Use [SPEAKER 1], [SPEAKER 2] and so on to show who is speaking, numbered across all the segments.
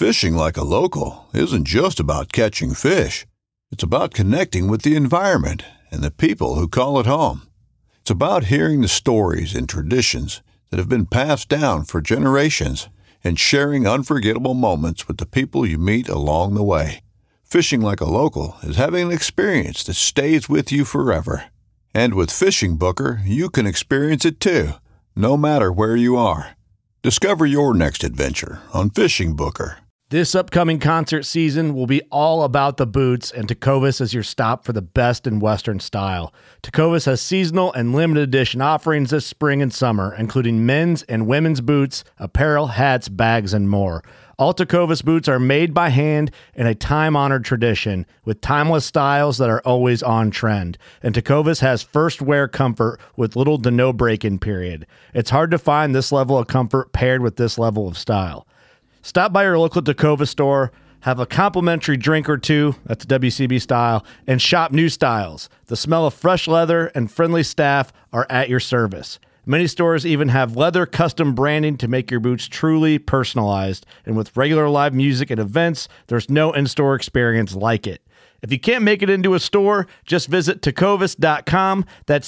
[SPEAKER 1] Fishing like a local isn't just about catching fish. It's about connecting with the environment and the people who call it home. It's about hearing the stories and traditions that have been passed down for generations and sharing unforgettable moments with the people you meet along the way. Fishing like a local is having an experience that stays with you forever. And with Fishing Booker, you can experience it too, no matter where you are. Discover your next adventure on Fishing Booker.
[SPEAKER 2] This upcoming concert season will be all about the boots, and Tecovas is your stop for the best in Western style. Tecovas has seasonal and limited edition offerings this spring and summer, including men's and women's boots, apparel, hats, bags, and more. All Tecovas boots are made by hand in a time-honored tradition with timeless styles that are always on trend. And Tecovas has first wear comfort with little to no break-in period. It's hard to find this level of comfort paired with this level of style. Stop by your local Tecovas store, have a complimentary drink or two, that's WCB style, and shop new styles. The smell of fresh leather and friendly staff are at your service. Many stores even have leather custom branding to make your boots truly personalized. And with regular live music and events, there's no in-store experience like it. If you can't make it into a store, just visit tecovas.com. That's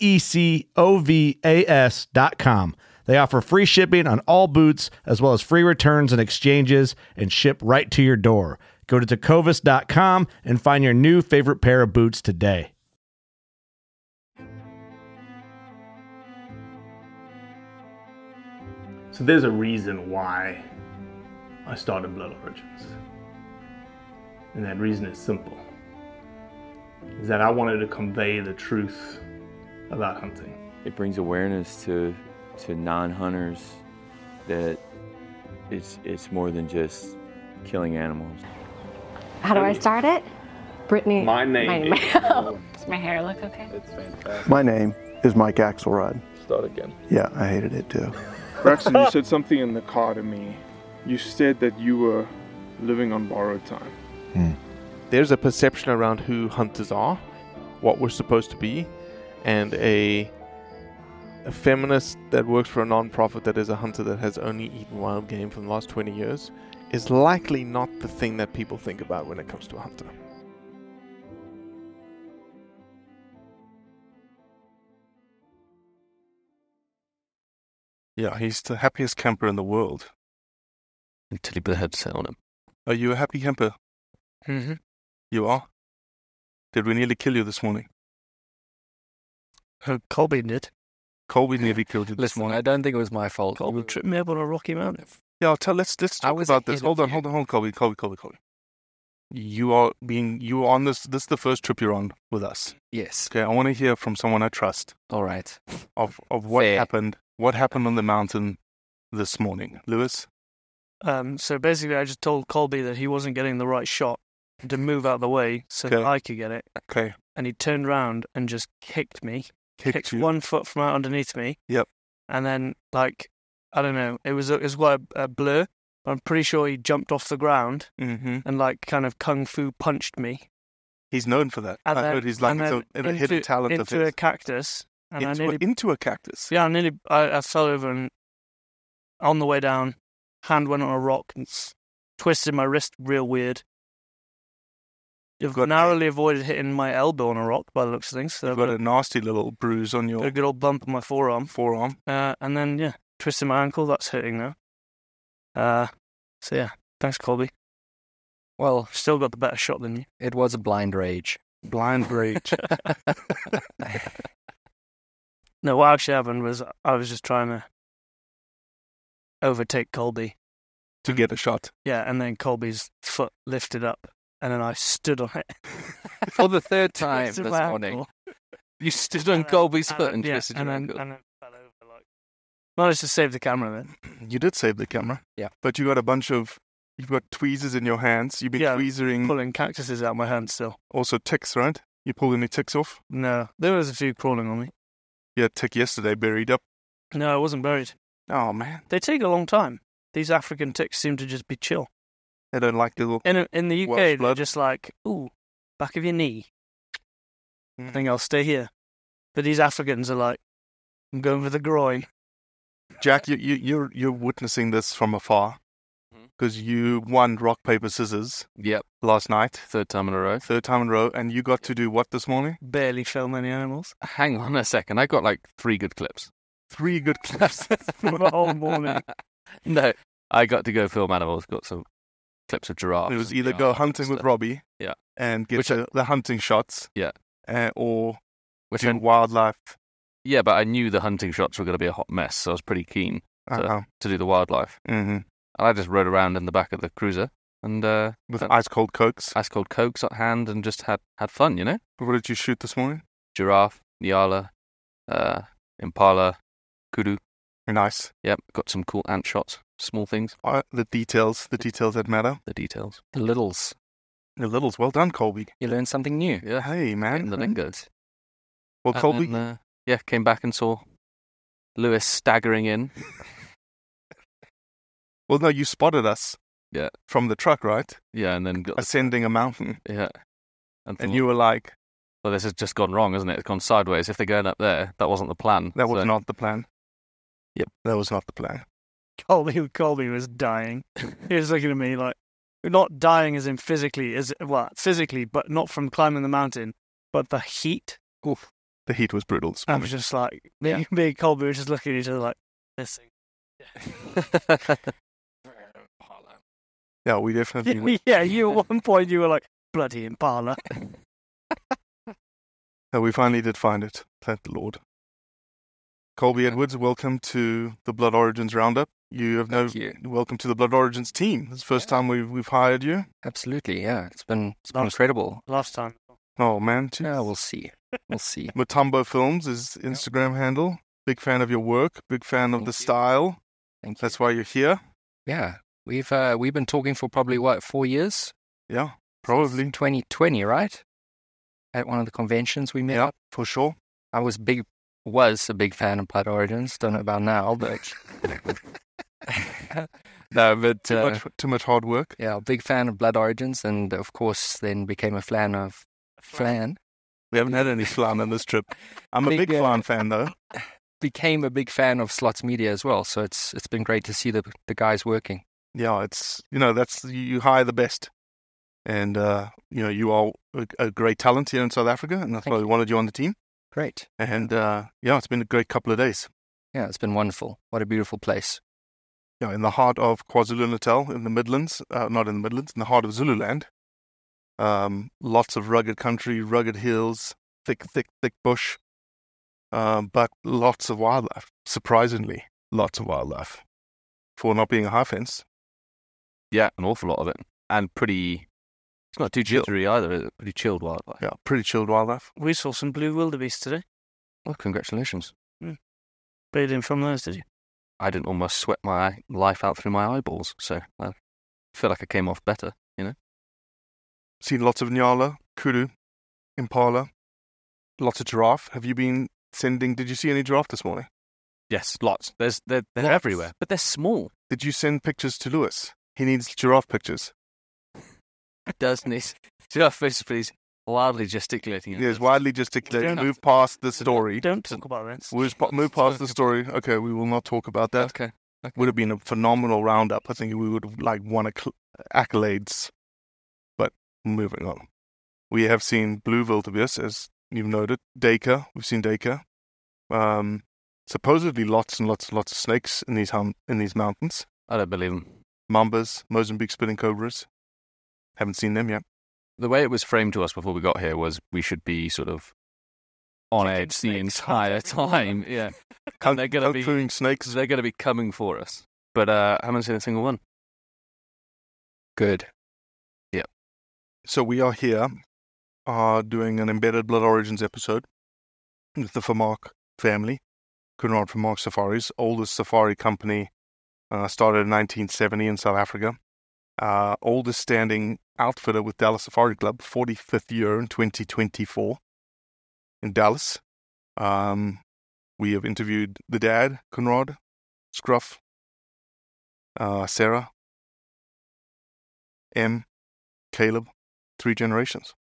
[SPEAKER 2] TECOVAS.com. They offer free shipping on all boots, as well as free returns and exchanges, and ship right to your door. Go to tecovas.com and find your new favorite pair of boots today.
[SPEAKER 3] So there's a reason why I started Blood Origins. And that reason is simple. Is that I wanted to convey the truth about hunting.
[SPEAKER 4] It brings awareness to non-hunters that it's more than just killing animals.
[SPEAKER 5] How do I start it? Brittany.
[SPEAKER 3] My name is...
[SPEAKER 5] Does my hair look okay?
[SPEAKER 3] It's fantastic.
[SPEAKER 6] My name is Mike Axelrod.
[SPEAKER 3] Start again.
[SPEAKER 6] Yeah, I hated it too.
[SPEAKER 7] Braxton, you said something in the car to me. You said that you were living on borrowed time.
[SPEAKER 8] There's a perception around who hunters are, what we're supposed to be, and a feminist that works for a non-profit that is a hunter that has only eaten wild game for the last 20 years is likely not the thing that people think about when it comes to a hunter.
[SPEAKER 9] Yeah, he's the happiest camper in the world.
[SPEAKER 10] Until he put a headset on him.
[SPEAKER 9] Are you a happy camper?
[SPEAKER 10] Mm-hmm.
[SPEAKER 9] You are? Did we nearly kill you this morning?
[SPEAKER 10] Colby did.
[SPEAKER 9] Colby nearly killed you this
[SPEAKER 10] Listen,
[SPEAKER 9] morning.
[SPEAKER 10] I don't think it was my fault. Colby tripped me up on a rocky mountain.
[SPEAKER 9] Yeah, let's talk about this. Hold on, Colby. You are on this is the first trip you're on with us.
[SPEAKER 10] Yes.
[SPEAKER 9] Okay, I want to hear from someone I trust.
[SPEAKER 10] All right.
[SPEAKER 9] Of what happened. What happened on the mountain this morning, Lewis?
[SPEAKER 11] So basically, I just told Colby that he wasn't getting the right shot to move out of the way so that I could get it.
[SPEAKER 9] Okay.
[SPEAKER 11] And he turned around and just kicked me. Kicked
[SPEAKER 9] you.
[SPEAKER 11] 1 foot from out underneath me.
[SPEAKER 9] Yep.
[SPEAKER 11] And then, I don't know, it was quite a blur. But I'm pretty sure he jumped off the ground and kind of kung fu punched me.
[SPEAKER 9] He's known for that. I heard he's like a hidden talent of his.
[SPEAKER 11] Into a cactus. And
[SPEAKER 9] into a cactus?
[SPEAKER 11] Yeah, I fell over and on the way down, hand went on a rock and twisted my wrist real weird. You've narrowly avoided hitting my elbow on a rock by the looks of things. So
[SPEAKER 9] you've got a nasty little bruise on your...
[SPEAKER 11] Got a good old bump on my forearm. And then, twisted my ankle. That's hurting now. So, yeah, thanks, Colby.
[SPEAKER 10] Well...
[SPEAKER 11] Still got the better shot than you.
[SPEAKER 10] It was a blind rage.
[SPEAKER 9] Blind rage.
[SPEAKER 11] No, what actually happened was I was just trying to overtake Colby.
[SPEAKER 9] To get a shot?
[SPEAKER 11] Yeah, and then Colby's foot lifted up. And then I stood on it.
[SPEAKER 10] For the third time this morning. You stood on Colby's foot and twisted your ankle.
[SPEAKER 11] And then fell over. Managed to save the camera then.
[SPEAKER 9] You did save the camera.
[SPEAKER 11] Yeah.
[SPEAKER 9] But you got you've got tweezers in your hands. You've been tweezering.
[SPEAKER 11] Pulling cactuses out of my hands still.
[SPEAKER 9] Also ticks, right? You pulled any ticks off?
[SPEAKER 11] No. There was a few crawling on me.
[SPEAKER 9] You had a tick yesterday buried up.
[SPEAKER 11] No, it wasn't buried.
[SPEAKER 9] Oh, man.
[SPEAKER 11] They take a long time. These African ticks seem to just be chill.
[SPEAKER 9] They don't like little...
[SPEAKER 11] In the UK, they're just like, ooh, back of your knee. I think I'll stay here. But these Africans are like, I'm going for the groin.
[SPEAKER 9] Jack, you're witnessing this from afar. because you won rock, paper, scissors.
[SPEAKER 10] Yep.
[SPEAKER 9] Last night.
[SPEAKER 10] Third time in a
[SPEAKER 9] row. And you got to do what this morning?
[SPEAKER 11] Barely film any animals.
[SPEAKER 10] Hang on a second. I got like 3 good clips.
[SPEAKER 9] 3 good clips
[SPEAKER 11] for the whole morning.
[SPEAKER 10] No, I got to go film animals. Got some clips of giraffes.
[SPEAKER 9] It was either go hunting with Robbie, and get the hunting shots, or do wildlife.
[SPEAKER 10] Yeah, but I knew the hunting shots were going to be a hot mess, so I was pretty keen to do the wildlife.
[SPEAKER 9] Mm-hmm.
[SPEAKER 10] And I just rode around in the back of the cruiser and
[SPEAKER 9] with ice cold cokes
[SPEAKER 10] at hand, and just had fun. You know.
[SPEAKER 9] What did you shoot this morning?
[SPEAKER 10] Giraffe, Nyala, impala, kudu.
[SPEAKER 9] Nice.
[SPEAKER 10] Yep, got some cool ant shots. Small things.
[SPEAKER 9] The details that matter.
[SPEAKER 10] The details.
[SPEAKER 12] The littles.
[SPEAKER 9] The littles. Well done, Colby.
[SPEAKER 12] You learned something new.
[SPEAKER 10] Yeah.
[SPEAKER 9] Hey, man.
[SPEAKER 10] In the lingos.
[SPEAKER 9] Well, Colby.
[SPEAKER 10] Then, came back and saw Lewis staggering in.
[SPEAKER 9] Well, no, you spotted us.
[SPEAKER 10] Yeah.
[SPEAKER 9] From the truck, right?
[SPEAKER 10] Yeah, and then
[SPEAKER 9] ascending a mountain.
[SPEAKER 10] Yeah.
[SPEAKER 9] And you were like,
[SPEAKER 10] well, this has just gone wrong, hasn't it? It's gone sideways. If they're going up there, that wasn't the plan.
[SPEAKER 9] That was not the plan.
[SPEAKER 10] Yep.
[SPEAKER 9] That was not the plan.
[SPEAKER 11] Colby was dying. He was looking at me like, not dying as in physically, but not from climbing the mountain, but the heat.
[SPEAKER 9] Oof. The heat was brutal.
[SPEAKER 11] I was just like, me and Colby were just looking at each other like, this thing.
[SPEAKER 9] Yeah, we definitely...
[SPEAKER 11] Yeah, you at one point you were like, bloody impala.
[SPEAKER 9] No, we finally did find it. Thank the Lord. Colby Edwards, welcome to the Blood Origins Roundup. Welcome to the Blood Origins team. This is the first time we've hired you.
[SPEAKER 12] Absolutely, yeah. It's been incredible.
[SPEAKER 11] Last time.
[SPEAKER 9] Oh, man. Geez.
[SPEAKER 12] Yeah, we'll see. We'll see.
[SPEAKER 9] Mutombo Films is Instagram handle. Big fan of your work. Big fan of the style.
[SPEAKER 12] Thank you.
[SPEAKER 9] That's why you're here.
[SPEAKER 12] Yeah. We've been talking for probably, 4 years?
[SPEAKER 9] Yeah, probably.
[SPEAKER 12] 2020, right? At one of the conventions we met up.
[SPEAKER 9] For sure.
[SPEAKER 12] I was a big fan of Blood Origins. Don't know about now, but... No, but...
[SPEAKER 9] Too much hard work.
[SPEAKER 12] Yeah, big fan of Blood Origins, and of course then became a fan of Flan.
[SPEAKER 9] We haven't had any Flan on this trip. I'm a big Flan fan, though.
[SPEAKER 12] Became a big fan of Slots Media as well, so it's been great to see the guys working.
[SPEAKER 9] Yeah, it's, that's, you hire the best. And, you are a great talent here in South Africa, and that's why we wanted you on the team.
[SPEAKER 12] Great.
[SPEAKER 9] And, it's been a great couple of days.
[SPEAKER 12] Yeah, it's been wonderful. What a beautiful place.
[SPEAKER 9] Yeah, in the heart of KwaZulu-Natal, in the Midlands, not in the Midlands, in the heart of Zululand. Lots of rugged country, rugged hills, thick bush, but lots of wildlife. Surprisingly, lots of wildlife. For not being a high fence.
[SPEAKER 10] Yeah, an awful lot of it. And it's not too jittery either, is it? Pretty chilled wildlife.
[SPEAKER 9] Yeah, pretty chilled wildlife.
[SPEAKER 11] We saw some blue wildebeest today.
[SPEAKER 10] Well, congratulations.
[SPEAKER 11] But you didn't film those, did you?
[SPEAKER 10] I didn't almost sweat my life out through my eyeballs, so I feel like I came off better,
[SPEAKER 9] Seen lots of Nyala, kudu, impala, lots of giraffe. Have you been did you see any giraffe this morning?
[SPEAKER 10] Yes, lots. They're everywhere, but they're small.
[SPEAKER 9] Did you send pictures to Lewis? He needs giraffe pictures.
[SPEAKER 10] Doesn't he? Giraffe pictures, please. Wildly gesticulating.
[SPEAKER 9] Yes, wildly gesticulating. Move past the story.
[SPEAKER 11] Don't talk about this.
[SPEAKER 9] Move past the story. Okay, we will not talk about that.
[SPEAKER 10] Okay.
[SPEAKER 9] Would have been a phenomenal roundup. I think we would have won accolades. But moving on. We have seen blue wildebeest, as you've noted. Duiker. We've seen duiker. Supposedly lots and lots and lots of snakes in these mountains.
[SPEAKER 10] I don't believe them.
[SPEAKER 9] Mambas, Mozambique spitting cobras. Haven't seen them yet.
[SPEAKER 10] The way it was framed to us before we got here was we should be sort of on edge the entire time. Yeah. And they're going to be
[SPEAKER 9] snakes.
[SPEAKER 10] They're going to be coming for us. But I haven't seen a single one.
[SPEAKER 12] Good.
[SPEAKER 10] Yeah.
[SPEAKER 9] So we are here doing an Embedded Blood Origins episode with the Vermaak family. Coenraad Vermaak Safaris, oldest safari company, started in 1970 in South Africa. Oldest standing outfitter with Dallas Safari Club, 45th year in 2024 in Dallas. We have interviewed the dad, Coenraad, Scruff, Sarah, M, Caleb, 3 generations.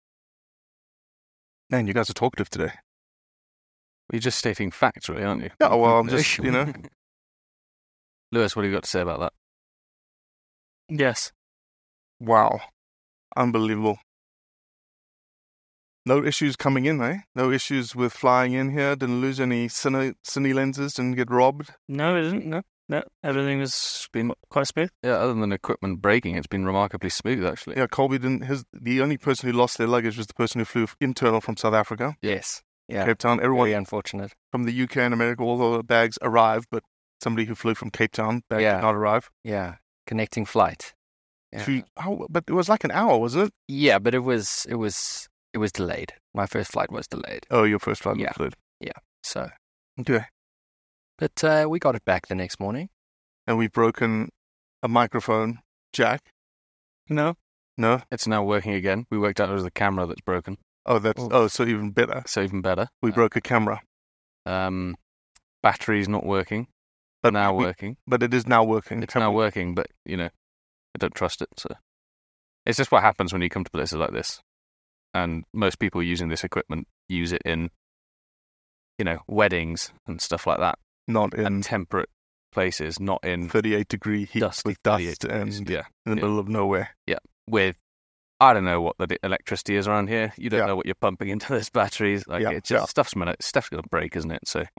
[SPEAKER 9] Man, you guys are talkative today.
[SPEAKER 10] You're just stating facts, really, aren't you?
[SPEAKER 9] Yeah, well, I'm just,
[SPEAKER 10] Lewis, what have you got to say about that?
[SPEAKER 11] Yes.
[SPEAKER 9] Wow. Unbelievable. No issues coming in, eh? No issues with flying in here? Didn't lose any cine lenses? Didn't get robbed?
[SPEAKER 11] No, it didn't. No. Everything has been quite smooth.
[SPEAKER 10] Yeah, other than equipment breaking, it's been remarkably smooth, actually.
[SPEAKER 9] Yeah, Colby didn't. The only person who lost their luggage was the person who flew internal from South Africa.
[SPEAKER 12] Yes. Yeah.
[SPEAKER 9] Cape Town. Everyone
[SPEAKER 12] Very unfortunate.
[SPEAKER 9] from the UK and America, all the bags arrived, but somebody who flew from Cape Town, bag did not arrive.
[SPEAKER 12] Yeah. Connecting flight. Yeah.
[SPEAKER 9] But it was like an hour, wasn't it?
[SPEAKER 12] Yeah, but it was delayed. My first flight was delayed.
[SPEAKER 9] Oh, your first flight was delayed.
[SPEAKER 12] Yeah. So.
[SPEAKER 9] Okay.
[SPEAKER 12] But we got it back the next morning.
[SPEAKER 9] And we've broken a microphone jack.
[SPEAKER 11] No.
[SPEAKER 10] It's now working again. We worked out it was the camera that's broken.
[SPEAKER 9] Oh, so even better. We broke a camera.
[SPEAKER 10] Battery's not working. But now working.
[SPEAKER 9] But it is now working.
[SPEAKER 10] It's now working, but, I don't trust it. So it's just what happens when you come to places like this. And most people using this equipment use it in, weddings and stuff like that.
[SPEAKER 9] Not in...
[SPEAKER 10] And temperate places, not in
[SPEAKER 9] 38-degree heat with dust and in the middle of nowhere.
[SPEAKER 10] Yeah, with I don't know what the electricity is around here. You don't know what you're pumping into those batteries. It's just stuff's going to break, isn't it? So,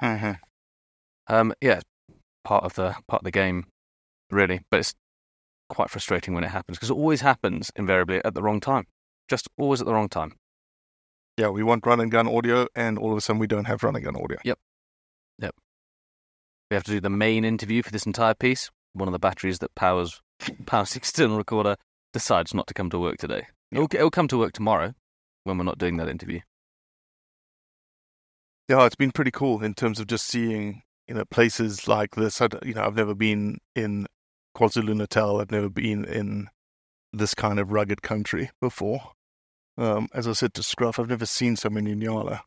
[SPEAKER 10] part of the game, really. But it's quite frustrating when it happens because it always happens invariably at the wrong time. Just always at the wrong time.
[SPEAKER 9] Yeah, we want run and gun audio, and all of a sudden we don't have run and gun audio.
[SPEAKER 10] Yep. We have to do the main interview for this entire piece. One of the batteries that powers the external recorder decides not to come to work today. It'll come to work tomorrow when we're not doing that interview.
[SPEAKER 9] Yeah, it's been pretty cool in terms of just seeing, places like this. I've never been in KwaZulu-Natal. I've never been in this kind of rugged country before. As I said to Scruff, I've never seen so many Nyala.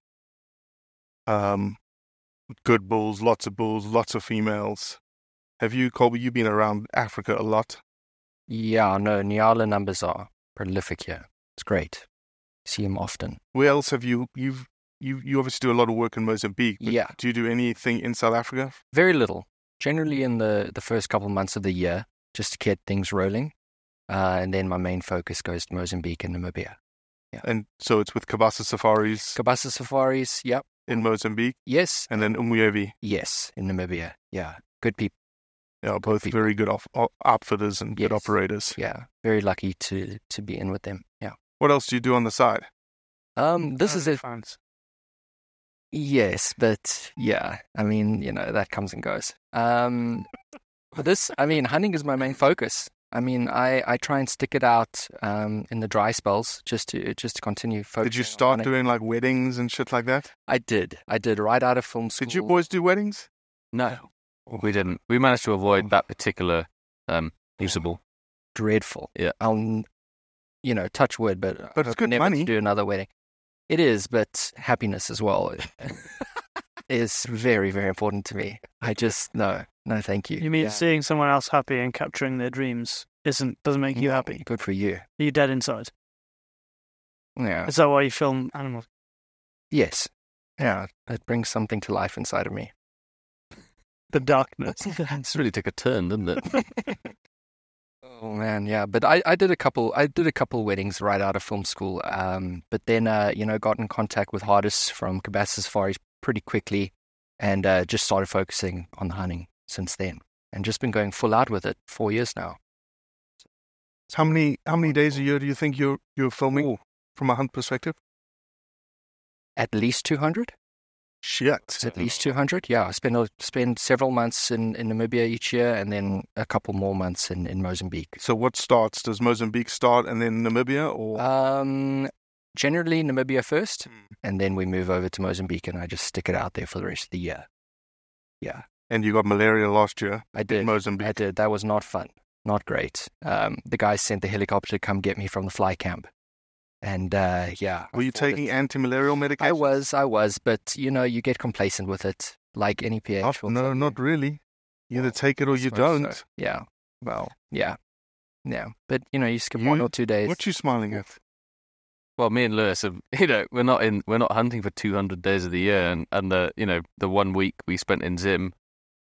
[SPEAKER 9] Good bulls, lots of females. Have you, Colby, you been around Africa a lot?
[SPEAKER 12] Yeah, no, Nyala numbers are prolific here. It's great. See them often.
[SPEAKER 9] Where else have you obviously do a lot of work in Mozambique. But
[SPEAKER 12] yeah.
[SPEAKER 9] Do you do anything in South Africa?
[SPEAKER 12] Very little. Generally in the first couple of months of the year, just to get things rolling. And then my main focus goes to Mozambique and Namibia. Yeah.
[SPEAKER 9] And so it's with Kabasa Safaris?
[SPEAKER 12] Kabasa Safaris, yep.
[SPEAKER 9] In Mozambique?
[SPEAKER 12] Yes.
[SPEAKER 9] And then Umwevi?
[SPEAKER 12] Yes, in Namibia. Yeah, good people.
[SPEAKER 9] Yeah, both very good outfitters and good operators.
[SPEAKER 12] Yeah, very lucky to be in with them. Yeah.
[SPEAKER 9] What else do you do on the side?
[SPEAKER 12] This is it. Yes, but yeah, I mean, that comes and goes. But hunting is my main focus. I mean, I try and stick it out in the dry spells just to continue focusing.
[SPEAKER 9] Did you start doing like weddings and shit like that?
[SPEAKER 12] I did right out of film school.
[SPEAKER 9] Did you boys do weddings?
[SPEAKER 10] No, we didn't. We managed to avoid that particular crucible.
[SPEAKER 12] Dreadful.
[SPEAKER 10] Yeah.
[SPEAKER 12] I'll, touch wood, but
[SPEAKER 9] it's good
[SPEAKER 12] never
[SPEAKER 9] money
[SPEAKER 12] to do another wedding. It is, but happiness as well is very, very important to me. I just no, thank you.
[SPEAKER 11] You mean seeing someone else happy and capturing their dreams doesn't make you happy?
[SPEAKER 12] Good for you.
[SPEAKER 11] Are you dead inside?
[SPEAKER 12] Yeah.
[SPEAKER 11] Is that why you film animals?
[SPEAKER 12] Yes. Yeah, it brings something to life inside of me.
[SPEAKER 11] The darkness.
[SPEAKER 10] This really took a turn, didn't it?
[SPEAKER 12] Oh man, yeah. But I did a couple weddings right out of film school. But then got in contact with Hardis from Kabasa Safaris pretty quickly, and just started focusing on the hunting since then, and just been going full out with it 4 years now.
[SPEAKER 9] So how many days a year do you think you're filming from a hunt perspective?
[SPEAKER 12] At least 200.
[SPEAKER 9] Shit.
[SPEAKER 12] At least 200. Yeah, I spend several months in Namibia each year, and then a couple more months in Mozambique.
[SPEAKER 9] So what starts? Does Mozambique start and then Namibia, or?
[SPEAKER 12] Generally Namibia first, and then we move over to Mozambique, and I just stick it out there for the rest of the year. Yeah.
[SPEAKER 9] And you got malaria last year.
[SPEAKER 12] I did.
[SPEAKER 9] In Mozambique.
[SPEAKER 12] I did. That was not fun. Not great. The guys sent the helicopter to come get me from the fly camp. And, yeah.
[SPEAKER 9] Were you taking anti-malarial medication?
[SPEAKER 12] I was, but, you get complacent with it, like any PH.
[SPEAKER 9] Not really. You either take it or you don't.
[SPEAKER 12] So. Yeah. Well, yeah. Yeah. But, you skip 1 or 2 days.
[SPEAKER 9] What you smiling at?
[SPEAKER 10] Well, me and Lewis have, we're not hunting for 200 days of the year, and the 1 week we spent in Zim,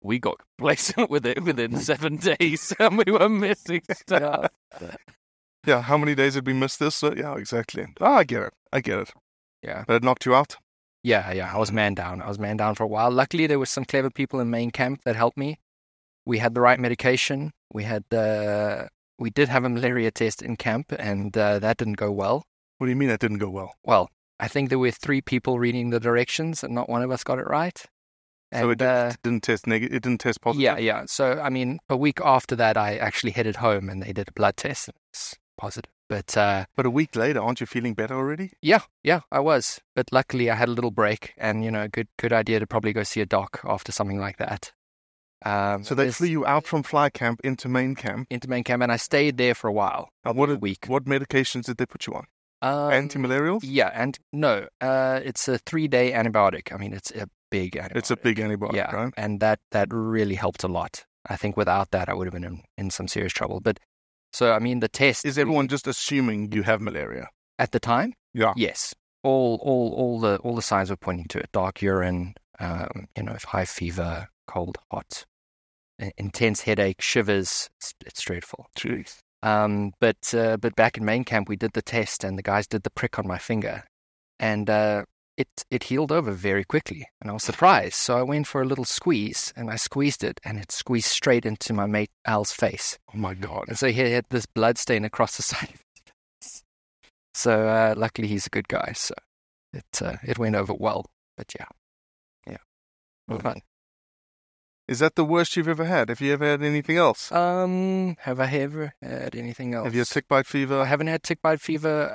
[SPEAKER 10] we got complacent with it within 7 days, and we were missing stuff.
[SPEAKER 9] Yeah, how many days did we miss this? Yeah, exactly. I get it.
[SPEAKER 12] Yeah.
[SPEAKER 9] But it knocked you out?
[SPEAKER 12] Yeah, I was man down. I was man down for a while. Luckily, there were some clever people in main camp that helped me. We had the right medication. We did have a malaria test in camp, and that didn't go well.
[SPEAKER 9] What do you mean that didn't go well?
[SPEAKER 12] Well, I think there were 3 people reading the directions, and not one of us got it right.
[SPEAKER 9] So
[SPEAKER 12] And,
[SPEAKER 9] it didn't test negative. It didn't test positive.
[SPEAKER 12] Yeah. So, I mean, a week after that, I actually headed home, and they did a blood test, and it's positive. But
[SPEAKER 9] a week later, aren't you feeling better already?
[SPEAKER 12] Yeah, I was. But luckily, I had a little break, and good idea to probably go see a doc after something like that.
[SPEAKER 9] So they flew you out from fly camp into main camp?
[SPEAKER 12] Into main camp, and I stayed there for a while.
[SPEAKER 9] A week. What medications did they put you on? Antimalarials?
[SPEAKER 12] Yeah, and no, it's a 3-day antibiotic. I mean, it's a big antibiotic.
[SPEAKER 9] It's a big antibiotic, right?
[SPEAKER 12] And that really helped a lot. I think without that, I would have been in some serious trouble. But so, I mean, the test...
[SPEAKER 9] Is everyone just assuming you have malaria?
[SPEAKER 12] At the time?
[SPEAKER 9] Yeah.
[SPEAKER 12] Yes. All the signs were pointing to it. Dark urine, high fever, cold, hot, intense headache, shivers. It's dreadful.
[SPEAKER 9] Jeez.
[SPEAKER 12] But back in main camp, we did the test, and the guys did the prick on my finger, and it healed over very quickly, and I was surprised. So I went for a little squeeze, and I squeezed it, and it squeezed straight into my mate Al's face.
[SPEAKER 9] Oh my God!
[SPEAKER 12] And so he had this blood stain across the side of his face. So luckily, he's a good guy, so it went over well. But yeah, fun.
[SPEAKER 9] Is that the worst you've ever had? Have you ever had anything else?
[SPEAKER 12] Have I ever had anything else?
[SPEAKER 9] Have you had tick bite fever?
[SPEAKER 12] I haven't had tick bite fever.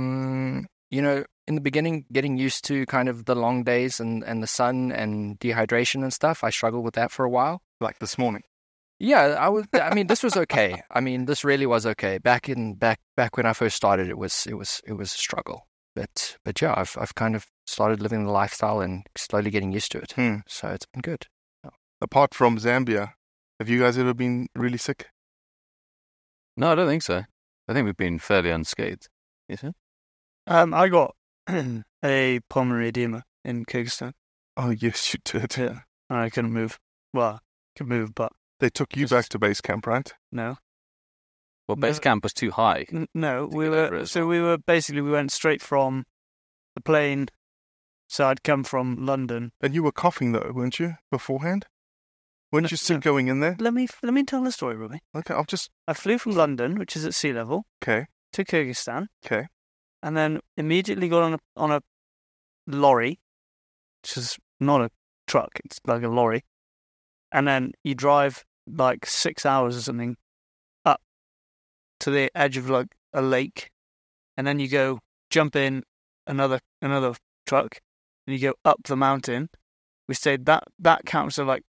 [SPEAKER 12] In the beginning, getting used to kind of the long days and the sun and dehydration and stuff, I struggled with that for a while.
[SPEAKER 9] Like this morning?
[SPEAKER 12] Yeah, I mean, this was okay. I mean, this really was okay. Back when I first started, it was a struggle. But yeah, I've kind of started living the lifestyle and slowly getting used to it. So it's been good.
[SPEAKER 9] Apart from Zambia, have you guys ever been really sick?
[SPEAKER 10] No, I don't think so. I think we've been fairly unscathed. Yes, sir?
[SPEAKER 11] I got a pulmonary edema in Kyrgyzstan.
[SPEAKER 9] Oh, yes, you did.
[SPEAKER 11] Yeah, I couldn't move. Well, I could move, but...
[SPEAKER 9] They took you back to base camp, right?
[SPEAKER 11] No.
[SPEAKER 10] Well, base camp was too high.
[SPEAKER 11] No, we went straight from the plane. So I'd come from London.
[SPEAKER 9] And you were coughing, though, weren't you, beforehand? Weren't you still going in there?
[SPEAKER 11] Let me tell the story, Robbie.
[SPEAKER 9] Okay, I
[SPEAKER 11] flew from London, which is at sea level.
[SPEAKER 9] Okay.
[SPEAKER 11] To Kyrgyzstan.
[SPEAKER 9] Okay.
[SPEAKER 11] And then immediately got on a lorry, which is not a truck, it's like a lorry. And then you drive like 6 hours or something up to the edge of like a lake, and then you jump in another truck, and you go up the mountain. We stayed that counts as like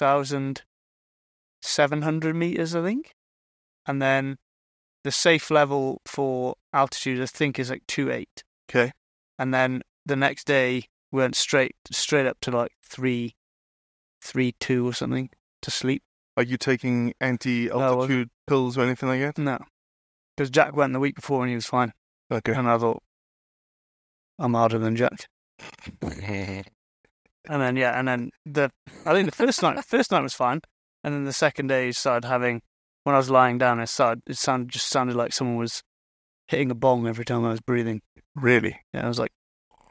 [SPEAKER 11] 2,700 meters, I think. And then the safe level for altitude, I think, is like 2.8.
[SPEAKER 9] Okay.
[SPEAKER 11] And then the next day, we went straight up to like 3.2 or something to sleep.
[SPEAKER 9] Are you taking anti-altitude pills or anything like that?
[SPEAKER 11] No. Because Jack went the week before and he was fine.
[SPEAKER 9] Okay.
[SPEAKER 11] And I thought, I'm harder than Jack. And then I think the first night was fine, and then the second day he started having, when I was lying down, it sounded like someone was hitting a bong every time I was breathing.
[SPEAKER 9] Really?
[SPEAKER 11] Yeah, I was like,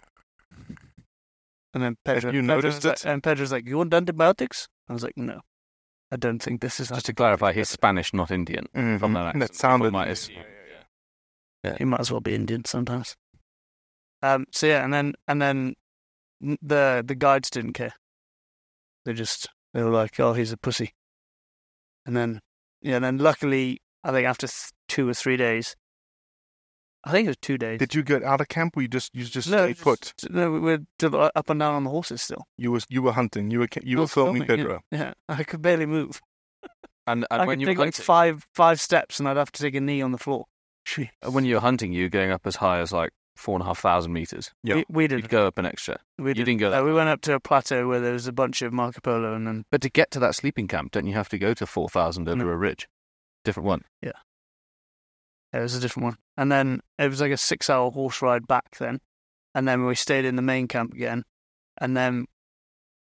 [SPEAKER 11] and then Pedro,
[SPEAKER 9] you noticed it?
[SPEAKER 11] And Pedro's like, you want antibiotics? I was like, no, I don't think this is.
[SPEAKER 10] Just to clarify, he's Spanish, not Indian.
[SPEAKER 9] Mm-hmm.
[SPEAKER 10] From that accent.
[SPEAKER 9] That sounded.
[SPEAKER 11] Yeah. He might as well be Indian sometimes. So yeah, and then the guides didn't care. They were like, oh, he's a pussy. And then luckily, I think after 2 or 3 days, I think it was 2 days.
[SPEAKER 9] Did you get out of camp, or you just stayed put?
[SPEAKER 11] No, we were up and down on the horses still.
[SPEAKER 9] You were hunting. You were filming Pedro.
[SPEAKER 11] Yeah, I could barely move.
[SPEAKER 10] And
[SPEAKER 11] I
[SPEAKER 10] when
[SPEAKER 11] could
[SPEAKER 10] you
[SPEAKER 11] take
[SPEAKER 10] were
[SPEAKER 11] like
[SPEAKER 10] hunting,
[SPEAKER 11] five steps, and I'd have to take a knee on the floor.
[SPEAKER 10] when you were hunting, you were going up as high as like 4,500 meters.
[SPEAKER 9] Yeah,
[SPEAKER 11] we did.
[SPEAKER 10] You'd go up an extra.
[SPEAKER 11] You
[SPEAKER 10] didn't go that.
[SPEAKER 11] We went up to a plateau where there was a bunch of Marco Polo, and then.
[SPEAKER 10] But to get to that sleeping camp, don't you have to go to 4,000 over a ridge? Different one.
[SPEAKER 11] Yeah. It was a different one. And then it was like a 6-hour horse ride back then. And then we stayed in the main camp again. And then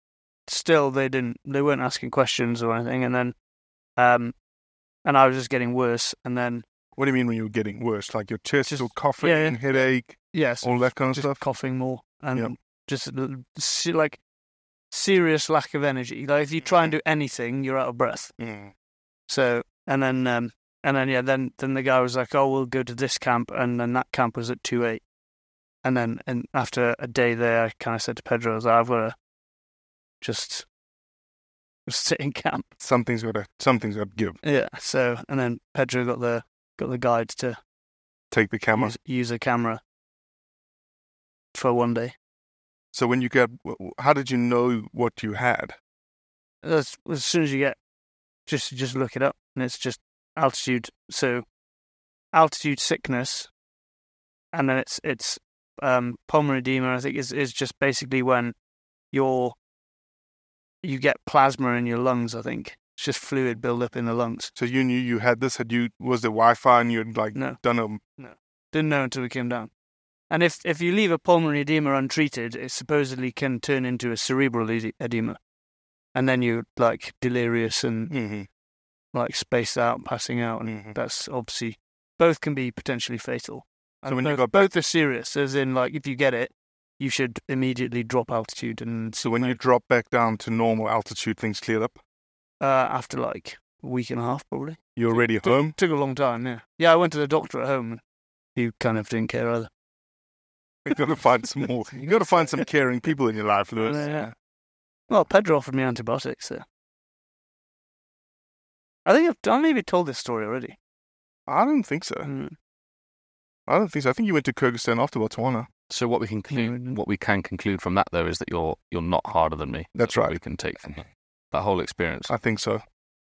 [SPEAKER 11] still they weren't asking questions or anything, and then and I was just getting worse, and then.
[SPEAKER 9] What do you mean when you were getting worse? Like your chest or coughing,
[SPEAKER 11] yeah.
[SPEAKER 9] headache,
[SPEAKER 11] yes,
[SPEAKER 9] all that kind of
[SPEAKER 11] just
[SPEAKER 9] stuff?
[SPEAKER 11] Coughing more, and just like serious lack of energy. Like if you try and do anything, you're out of breath.
[SPEAKER 9] Mm.
[SPEAKER 11] So then the guy was like, "Oh, we'll go to this camp," and then that camp was at 2-8. And after a day there, I kind of said to Pedro, I was like, "I've got to just sit in camp.
[SPEAKER 9] Something's got to give."
[SPEAKER 11] Yeah. So and then Pedro got the guides to
[SPEAKER 9] take the camera,
[SPEAKER 11] use a camera for one day.
[SPEAKER 9] So when how did you know what you had?
[SPEAKER 11] As soon as you get, just look it up, and it's just altitude. So altitude sickness, and then it's pulmonary edema. I think is just basically when you get plasma in your lungs. I think it's just fluid build up in the lungs.
[SPEAKER 9] So you knew you had this? Was there Wi-Fi and you'd
[SPEAKER 11] no.
[SPEAKER 9] done a...
[SPEAKER 11] No, didn't know until we came down. And if you leave a pulmonary edema untreated, it supposedly can turn into a cerebral edema, and then you're like delirious and like spaced out, passing out, and that's obviously both can be potentially fatal.
[SPEAKER 9] So when
[SPEAKER 11] both are serious, as in like if you get it, you should immediately drop altitude. And
[SPEAKER 9] so when you drop back down to normal altitude, things cleared up?
[SPEAKER 11] After like a week and a half, probably.
[SPEAKER 9] You're already home?
[SPEAKER 11] Took a long time, yeah. Yeah, I went to the doctor at home, and he kind of didn't care either.
[SPEAKER 9] You've got to find some more. You've got to find some caring people in your life, Lewis.
[SPEAKER 11] Yeah. Well, Pedro offered me antibiotics, so. I think I maybe told this story already.
[SPEAKER 9] I don't think so. I don't think so. I think you went to Kyrgyzstan after Botswana.
[SPEAKER 10] So what we can conclude from that, though, is that you're not harder than me.
[SPEAKER 9] That's right.
[SPEAKER 10] We can take from that whole experience.
[SPEAKER 9] I think so.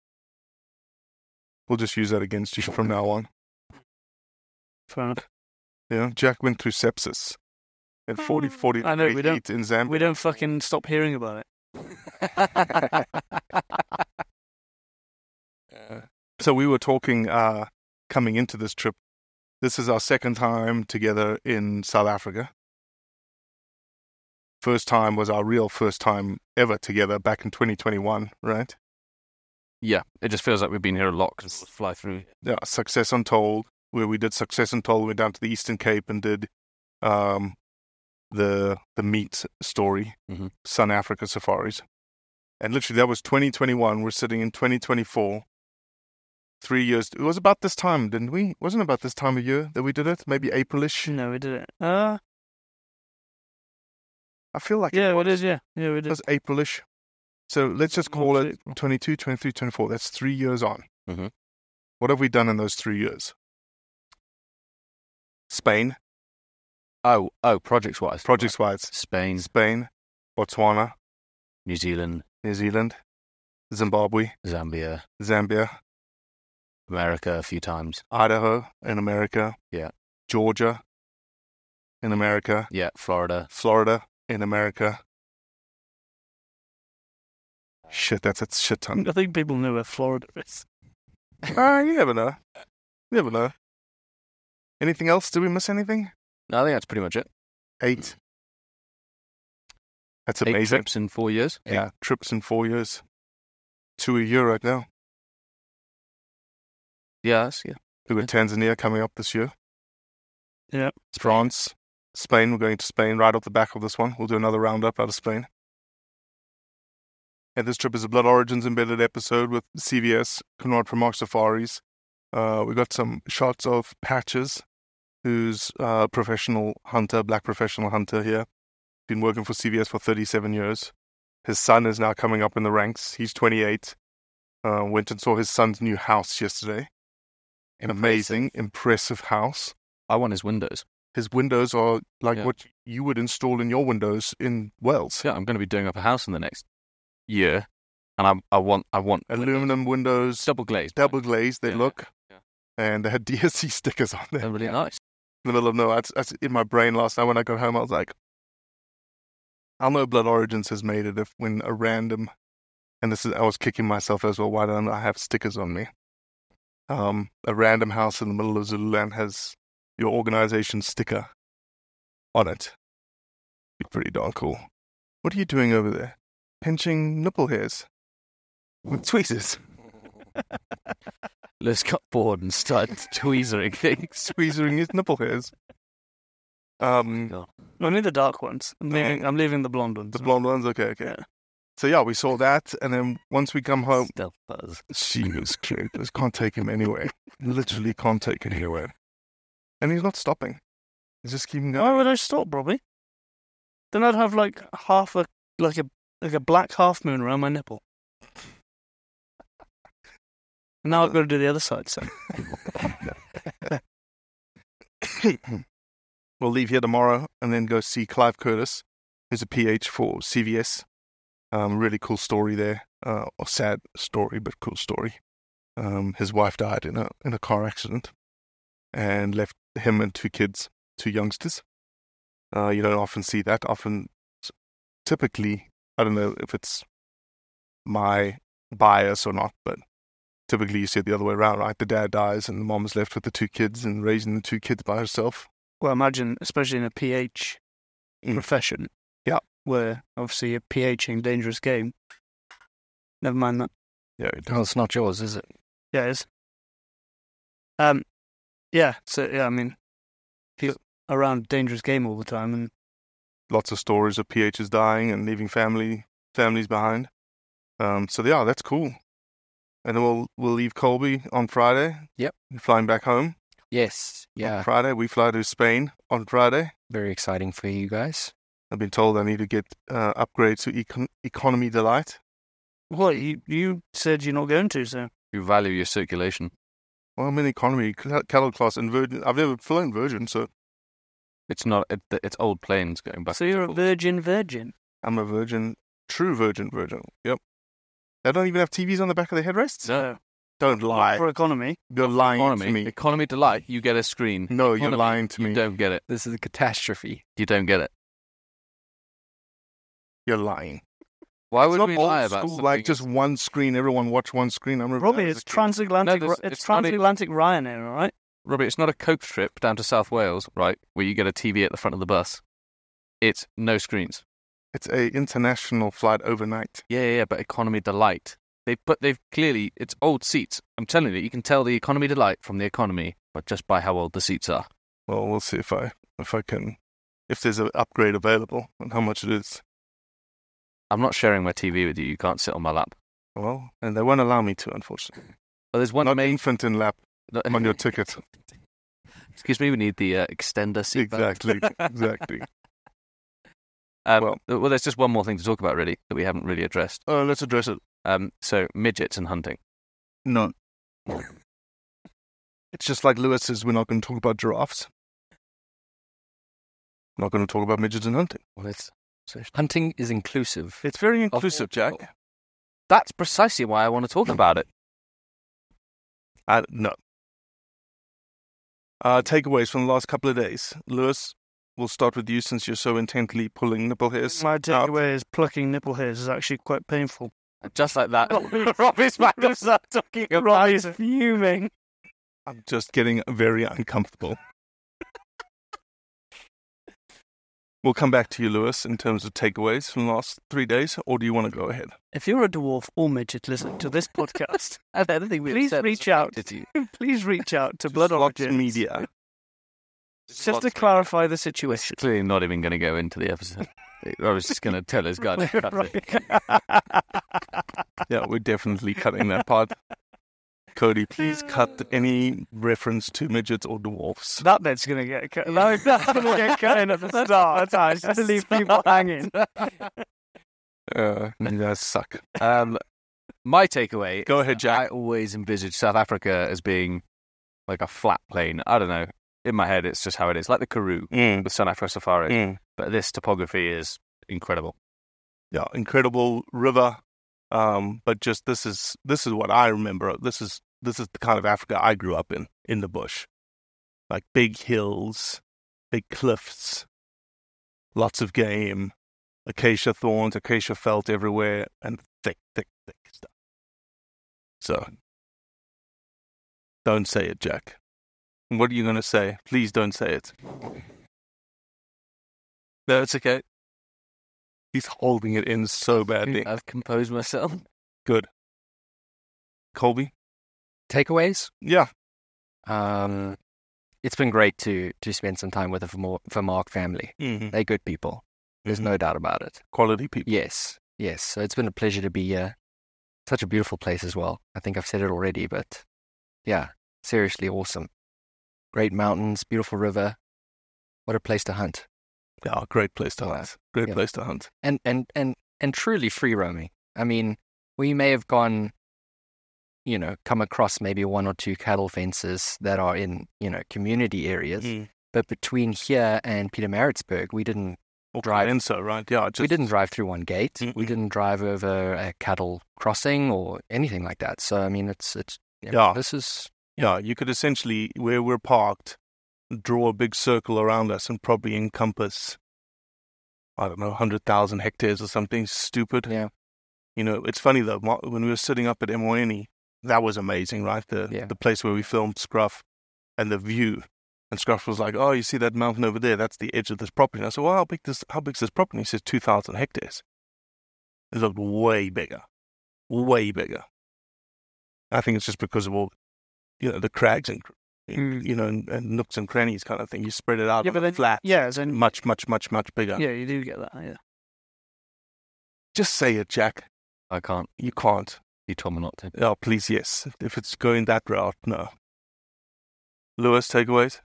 [SPEAKER 9] We'll just use that against you from now on.
[SPEAKER 11] Fair enough.
[SPEAKER 9] Yeah, Jack went through sepsis at 40
[SPEAKER 11] I know, we don't,
[SPEAKER 9] in Zambia.
[SPEAKER 11] We don't fucking stop hearing about it.
[SPEAKER 9] So we were talking coming into this trip. This is our second time together in South Africa. First time was our real first time ever together back in 2021, right?
[SPEAKER 10] Yeah, it just feels like we've been here a lot because we fly through.
[SPEAKER 9] Yeah, Success Untold, where we did Success Untold, we went down to the Eastern Cape and did the meat story, Sun Africa safaris. And literally that was 2021. We're sitting in 2024. 3 years. It was about this time, didn't we? Wasn't it about this time of year that we did it? Maybe April-ish?
[SPEAKER 11] No, we did it.
[SPEAKER 9] I feel like
[SPEAKER 11] it is, yeah. Yeah, we did.
[SPEAKER 9] It was April-ish. So let's just call it 22, 23, 24. That's 3 years on.
[SPEAKER 10] Mm-hmm.
[SPEAKER 9] What have we done in those 3 years? Spain.
[SPEAKER 10] Oh, projects-wise.
[SPEAKER 9] Projects-wise.
[SPEAKER 10] Spain,
[SPEAKER 9] Botswana.
[SPEAKER 10] New Zealand.
[SPEAKER 9] Zimbabwe.
[SPEAKER 10] Zambia. America a few times.
[SPEAKER 9] Idaho in America.
[SPEAKER 10] Yeah.
[SPEAKER 9] Georgia in America.
[SPEAKER 10] Yeah, Florida
[SPEAKER 9] in America. Shit, that's a shit ton.
[SPEAKER 11] I think people know where Florida is.
[SPEAKER 9] You never know. Anything else? Did we miss anything?
[SPEAKER 10] No, I think that's pretty much it.
[SPEAKER 9] 8. That's amazing.
[SPEAKER 10] 8 trips in 4 years.
[SPEAKER 9] Yeah, trips in 4 years. 2 a year right now.
[SPEAKER 10] Yeah.
[SPEAKER 9] We've got Tanzania coming up this year.
[SPEAKER 11] Yeah.
[SPEAKER 9] France, Spain. We're going to Spain right off the back of this one. We'll do another roundup out of Spain. And this trip is a Blood Origins embedded episode with CVS, Conrad from Mark Safaris. We got some shots of Patches, who's a professional hunter, black professional hunter here. Been working for CVS for 37 years. His son is now coming up in the ranks. He's 28. Went and saw his son's new house yesterday. An amazing, impressive house.
[SPEAKER 10] I want his windows.
[SPEAKER 9] His windows are like what you would install in your windows in Wales.
[SPEAKER 10] Yeah, I'm going to be doing up a house in the next year, and I want
[SPEAKER 9] aluminum windows,
[SPEAKER 10] double glazed.
[SPEAKER 9] They look, and they had DSC stickers on them.
[SPEAKER 10] They're really nice.
[SPEAKER 9] In the middle of nowhere, that's in my brain last night when I got home. I was like, I'll know Blood Origins has made it if when a random, and I was kicking myself as well. Why don't I have stickers on me? A random house in the middle of Zululand has your organization sticker on it. Be pretty darn cool. What are you doing over there? pinching nipple hairs with tweezers.
[SPEAKER 10] Lewis got bored and started tweezering things.
[SPEAKER 9] Tweezering his nipple hairs.
[SPEAKER 11] Only the dark ones. I'm leaving the blonde ones.
[SPEAKER 9] The blonde ones? Okay.
[SPEAKER 11] Yeah.
[SPEAKER 9] So yeah, we saw that, and then once we come home...
[SPEAKER 10] Stealth buzz.
[SPEAKER 9] She was cute. Just can't take him anywhere. Literally can't take him anywhere. And he's not stopping. He's just keeping going.
[SPEAKER 11] Why would I stop, Robbie? Then I'd have like a black half moon around my nipple. And now I've got to do the other side, so.
[SPEAKER 9] We'll leave here tomorrow and then go see Clive Curtis, who's a PH for CVS. Really cool story there. A sad story, but cool story. His wife died in a car accident and left him and 2 kids, 2 youngsters. You don't often see that. Typically, I don't know if it's my bias or not, but typically you see it the other way around, right? The dad dies and the mom is left with the 2 kids and raising the 2 kids by herself.
[SPEAKER 11] Well, imagine, especially in a PH profession.
[SPEAKER 9] Yeah.
[SPEAKER 11] Where, obviously, you're PHing dangerous game. Never mind that.
[SPEAKER 9] Yeah.
[SPEAKER 12] Oh, it's not yours, is it?
[SPEAKER 11] Yeah, it is. Yeah, so, yeah, I mean, if you're around dangerous game all the time and...
[SPEAKER 9] Lots of stories of PHs dying and leaving families behind. So, yeah, that's cool. And then we'll leave Colby on Friday.
[SPEAKER 12] Yep.
[SPEAKER 9] We're flying back home.
[SPEAKER 12] Yes, yeah.
[SPEAKER 9] On Friday. We fly to Spain on Friday.
[SPEAKER 12] Very exciting for you guys.
[SPEAKER 9] I've been told I need to get upgrades to Economy Delight.
[SPEAKER 11] Well, you said you're not going to, so...
[SPEAKER 10] You value your circulation.
[SPEAKER 9] Well, I'm in economy, cattle class, and Virgin. I've never flown Virgin, so...
[SPEAKER 10] It's not... It's old planes going back.
[SPEAKER 11] So you're a virgin?
[SPEAKER 9] I'm a virgin. True virgin. Yep. They don't even have TVs on the back of their headrests?
[SPEAKER 11] No.
[SPEAKER 9] Don't lie.
[SPEAKER 11] For economy.
[SPEAKER 9] You're lying to me.
[SPEAKER 10] Economy Delight, you get a screen.
[SPEAKER 9] No,
[SPEAKER 10] Economy,
[SPEAKER 9] you're lying to me.
[SPEAKER 10] You don't get it.
[SPEAKER 12] This is a catastrophe.
[SPEAKER 10] You don't get it.
[SPEAKER 9] You're lying.
[SPEAKER 10] Why would
[SPEAKER 9] it's
[SPEAKER 10] we
[SPEAKER 9] not
[SPEAKER 10] lie
[SPEAKER 9] old
[SPEAKER 10] about
[SPEAKER 9] school,
[SPEAKER 10] something?
[SPEAKER 9] like just one screen, everyone watch one screen?
[SPEAKER 11] Robbie, it's transatlantic. It's transatlantic Ryanair, all right?
[SPEAKER 10] Robbie, it's not a coach trip down to South Wales, right, where you get a TV at the front of the bus. It's no screens.
[SPEAKER 9] It's a international flight overnight.
[SPEAKER 10] Yeah, but Economy Delight. They've clearly, it's old seats. I'm telling you, you can tell the Economy Delight from the economy, but just by how old the seats are.
[SPEAKER 9] Well, we'll see if there's an upgrade available and how much it is.
[SPEAKER 10] I'm not sharing my TV with you. You can't sit on my lap.
[SPEAKER 9] Well, and they won't allow me to, unfortunately.
[SPEAKER 10] Well, there's one
[SPEAKER 9] not infant in lap on your ticket.
[SPEAKER 10] Excuse me, we need the extender seat.
[SPEAKER 9] Exactly.
[SPEAKER 10] Well, there's just one more thing to talk about, really, that we haven't really addressed.
[SPEAKER 9] Oh, let's address it.
[SPEAKER 10] So, midgets and hunting.
[SPEAKER 9] No. It's just like Lewis says, we're not going to talk about giraffes. We're not going to talk about midgets and hunting.
[SPEAKER 12] Well, hunting is inclusive.
[SPEAKER 9] It's very inclusive, Jack.
[SPEAKER 10] That's precisely why I want to talk about it.
[SPEAKER 9] No. Takeaways from the last couple of days. Lewis, we'll start with you since you're so intently pulling nipple hairs.
[SPEAKER 11] My takeaway is plucking nipple hairs is actually quite painful.
[SPEAKER 10] Just like that.
[SPEAKER 11] Robbie's back to start talking about Robbie's fuming.
[SPEAKER 9] I'm just getting very uncomfortable. We'll come back to you, Lewis, in terms of takeaways from the last 3 days, or do you want to go ahead?
[SPEAKER 11] If you're a dwarf or midget listening to this podcast, please reach out to Blood Origins
[SPEAKER 9] Media.
[SPEAKER 11] Just to clarify the situation.
[SPEAKER 10] Clearly not even going to go into the episode. I was just going to tell his guy.
[SPEAKER 9] Yeah, we're definitely cutting that part. Cody, please cut any reference to midgets or dwarfs.
[SPEAKER 11] That bit's going to get cut. That's going to get cut in at the start. That's just to leave people hanging.
[SPEAKER 9] That suck.
[SPEAKER 10] My takeaway...
[SPEAKER 9] Go ahead, Jack.
[SPEAKER 10] I always envisaged South Africa as being like a flat plain. I don't know. In my head, it's just how it is. Like the Karoo with South Africa Safari. But this topography is incredible.
[SPEAKER 9] Yeah, incredible river. But just this is what I remember. This is the kind of Africa I grew up in the bush. Like big hills, big cliffs, lots of game, acacia thorns, acacia felt everywhere, and thick stuff. So, don't say it, Jack. What are you going to say? Please don't say it.
[SPEAKER 10] No, it's okay.
[SPEAKER 9] He's holding it in so badly.
[SPEAKER 10] I've composed myself.
[SPEAKER 9] Good. Colby?
[SPEAKER 12] Takeaways?
[SPEAKER 9] Yeah.
[SPEAKER 12] It's been great to spend some time with the Vermaak family.
[SPEAKER 9] Mhm.
[SPEAKER 12] They're good people. There's no doubt about it.
[SPEAKER 9] Quality people.
[SPEAKER 12] Yes. So it's been a pleasure to be here. Such a beautiful place as well. I think I've said it already, but yeah, seriously awesome. Great mountains, beautiful river. What a place to hunt.
[SPEAKER 9] Yeah, great place to hunt. Great
[SPEAKER 12] Yeah.
[SPEAKER 9] place to hunt.
[SPEAKER 12] And truly free roaming. I mean, we may have gone, come across maybe one or two cattle fences that are in, community areas. But between here and Pietermaritzburg, we didn't drive.
[SPEAKER 9] Right? Yeah.
[SPEAKER 12] We didn't drive through one gate. We didn't drive over a cattle crossing or anything like that. So, I mean, it's this is...
[SPEAKER 9] Yeah, you could essentially, where we're parked, draw a big circle around us and probably encompass, 100,000 hectares or something stupid.
[SPEAKER 12] Yeah.
[SPEAKER 9] It's funny though, when we were sitting up at Emoini, that was amazing, right? The place where we filmed Scruff and the view. And Scruff was like, "Oh, you see that mountain over there? That's the edge of this property." And I said, "Well, how big's this property?" He says, 2,000 hectares. It looked way bigger. Way bigger. I think it's just because of all, the crags and, and nooks and crannies kind of thing. You spread it out on the flat.
[SPEAKER 11] Yeah, it's only,
[SPEAKER 9] much, much, much, much bigger.
[SPEAKER 11] Yeah, you do get that, yeah.
[SPEAKER 9] Just say it, Jack.
[SPEAKER 10] I can't.
[SPEAKER 9] You can't.
[SPEAKER 10] You told me not to.
[SPEAKER 9] Oh, please, yes. If it's going that route, no. Lewis, takeaways?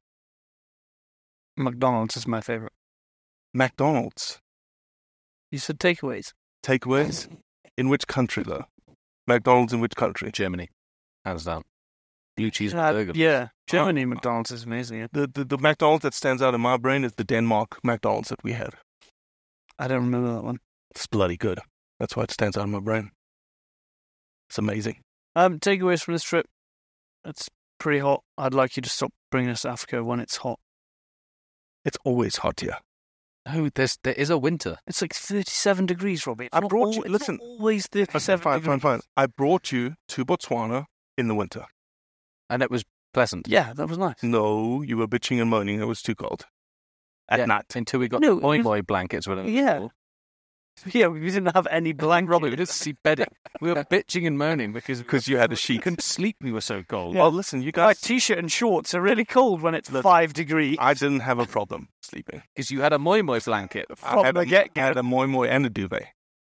[SPEAKER 11] McDonald's is my favorite.
[SPEAKER 9] McDonald's?
[SPEAKER 11] You said takeaways.
[SPEAKER 9] Takeaways? In which country, though? McDonald's in which country?
[SPEAKER 10] Germany. Hands down. Blue cheese burger.
[SPEAKER 11] Yeah, Germany McDonald's is amazing. Yeah.
[SPEAKER 9] The McDonald's that stands out in my brain is the Denmark McDonald's that we had.
[SPEAKER 11] I don't remember that one.
[SPEAKER 9] It's bloody good. That's why it stands out in my brain. It's amazing.
[SPEAKER 11] Takeaways from this trip. It's pretty hot. I'd like you to stop bringing us to Africa when it's hot.
[SPEAKER 9] It's always hot here.
[SPEAKER 10] No, there is a winter.
[SPEAKER 11] It's like 37 degrees, Robbie.
[SPEAKER 9] I brought you. Listen,
[SPEAKER 11] always 37 degrees.
[SPEAKER 9] Fine. I brought you to Botswana in the winter,
[SPEAKER 10] and it was pleasant.
[SPEAKER 11] Yeah, that was nice.
[SPEAKER 9] No, you were bitching and moaning. It was too cold at night
[SPEAKER 10] until we got boy blankets.
[SPEAKER 11] Yeah. Yeah, we didn't have any blanket.
[SPEAKER 10] Robbie, we didn't see bedding. We were bitching and moaning because
[SPEAKER 9] you had a sheet.
[SPEAKER 10] Couldn't sleep. We were so cold.
[SPEAKER 11] Yeah.
[SPEAKER 9] Well, listen, you guys.
[SPEAKER 11] My t-shirt and shorts are really cold when it's 5 degrees.
[SPEAKER 9] I didn't have a problem sleeping
[SPEAKER 10] because you had a moi moi blanket.
[SPEAKER 9] I had a moi moi and a duvet.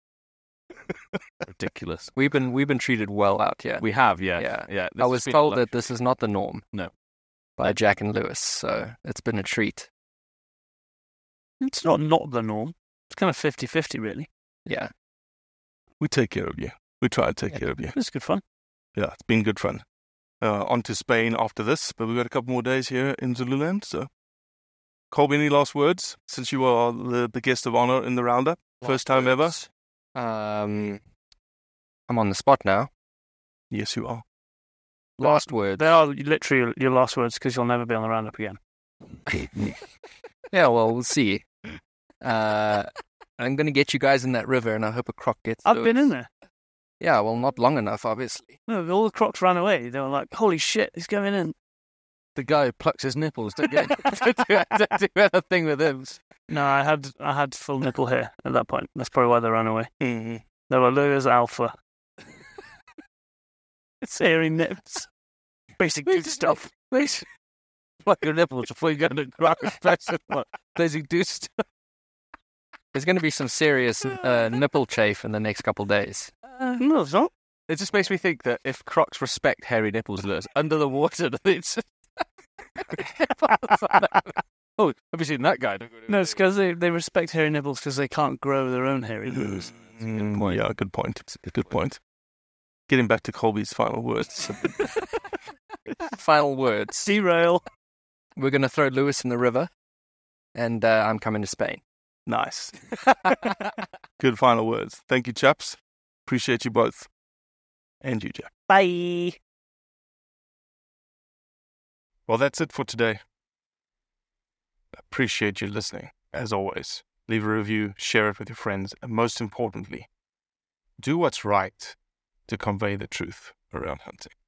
[SPEAKER 10] Ridiculous.
[SPEAKER 12] We've been treated well out here.
[SPEAKER 10] We have, yeah.
[SPEAKER 12] I was told that this is not the norm.
[SPEAKER 10] No.
[SPEAKER 12] By Jack and Lewis, so it's been a treat.
[SPEAKER 11] It's not the norm. It's kind of 50-50, really.
[SPEAKER 12] Yeah.
[SPEAKER 9] We take care of you. We try to take care of you.
[SPEAKER 11] It's good fun.
[SPEAKER 9] Yeah, it's been good fun. On to Spain after this, but we've got a couple more days here in Zululand. So, Colby, any last words since you are the guest of honor in the roundup? First time ever?
[SPEAKER 12] I'm on the spot now.
[SPEAKER 9] Yes, you are.
[SPEAKER 12] Last words.
[SPEAKER 11] They are literally your last words because you'll never be on the roundup again.
[SPEAKER 12] Yeah, well, we'll see. I'm going to get you guys in that river, and I hope a croc gets
[SPEAKER 11] I've been in there.
[SPEAKER 12] Yeah, well, not long enough, obviously.
[SPEAKER 11] No, all the crocs ran away. They were like, holy shit, he's going in.
[SPEAKER 10] The guy who plucks his nipples. Don't do anything with him.
[SPEAKER 11] No, I had full nipple hair at that point. That's probably why they ran away.
[SPEAKER 9] Mm-hmm.
[SPEAKER 11] They were Lewis Alpha. It's hairy nips. Basic dude stuff.
[SPEAKER 10] Please. Plug your nipples before you go to croc inspection. Basic dude stuff.
[SPEAKER 12] There's going to be some serious nipple chafe in the next couple of days.
[SPEAKER 11] No, it's not.
[SPEAKER 10] It just makes me think that if crocs respect hairy nipples, Lewis, under the water, it's... Oh, have you seen that guy?
[SPEAKER 11] No, it's because they respect hairy nipples because they can't grow their own hairy nipples.
[SPEAKER 9] Yeah, good point. Good point. Getting back to Colby's final words.
[SPEAKER 12] Final words.
[SPEAKER 11] Derail.
[SPEAKER 12] We're going to throw Lewis in the river, and I'm coming to Spain.
[SPEAKER 9] Nice. Good final words. Thank you, chaps. Appreciate you both. And you, Jack.
[SPEAKER 11] Bye.
[SPEAKER 9] Well, that's it for today. Appreciate you listening, as always. Leave a review, share it with your friends, and most importantly, do what's right to convey the truth around hunting.